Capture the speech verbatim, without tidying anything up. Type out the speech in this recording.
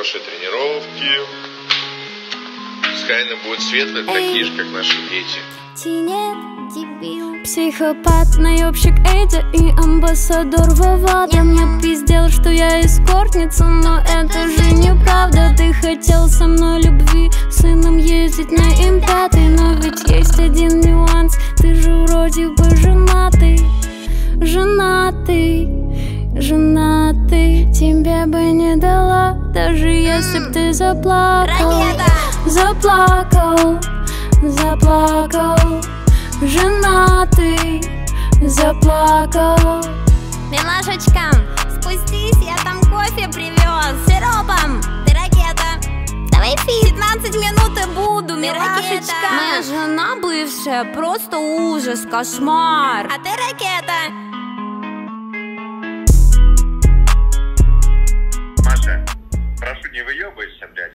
хорошие тренировки. Пускай она будет светлой, такие же, как наши дети. Психопат, наебщик Эдди и амбассадор Вова. Ты мне пиздел, что я эскортница, но это же неправда. Ты хотел со мной любви, сыном ездить на эм пять. Но ведь есть один нюанс, ты же вроде бы женатый. Женатый, женатый. Тебе бы не дала, даже если б ты заплакал. Заплакал, заплакал. Женатый, заплакал. Милашечка, спустись, я там кофе привез с сиропом. Ты ракета. Давай пить. пятнадцать минут и буду, милашечка. Моя жена бывшая, просто ужас, кошмар. А ты ракета. Маша, прошу, не выебывайся, блядь.